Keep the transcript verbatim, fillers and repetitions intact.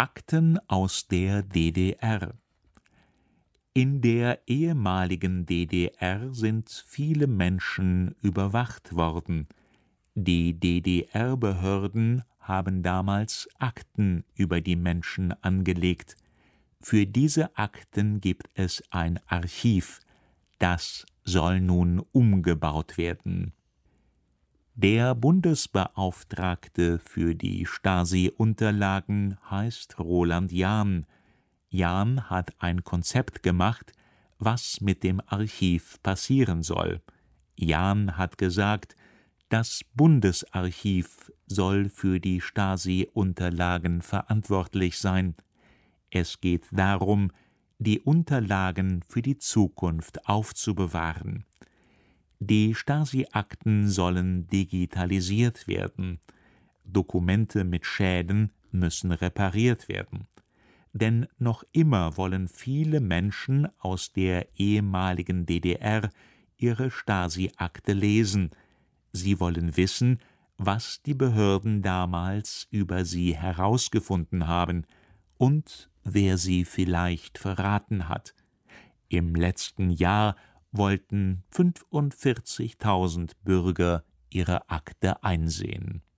Akten aus der D D R. In der ehemaligen D D R sind viele Menschen überwacht worden. Die D D R-Behörden haben damals Akten über die Menschen angelegt. Für diese Akten gibt es ein Archiv. Das soll nun umgebaut werden. Der Bundesbeauftragte für die Stasi-Unterlagen heißt Roland Jahn. Jahn hat ein Konzept gemacht, was mit dem Archiv passieren soll. Jahn hat gesagt, das Bundesarchiv soll für die Stasi-Unterlagen verantwortlich sein. Es geht darum, die Unterlagen für die Zukunft aufzubewahren. Die Stasi-Akten sollen digitalisiert werden. Dokumente mit Schäden müssen repariert werden. Denn noch immer wollen viele Menschen aus der ehemaligen D D R ihre Stasi-Akte lesen. Sie wollen wissen, was die Behörden damals über sie herausgefunden haben und wer sie vielleicht verraten hat. Im letzten Jahr wollten fünfundvierzigtausend Bürger ihre Akte einsehen.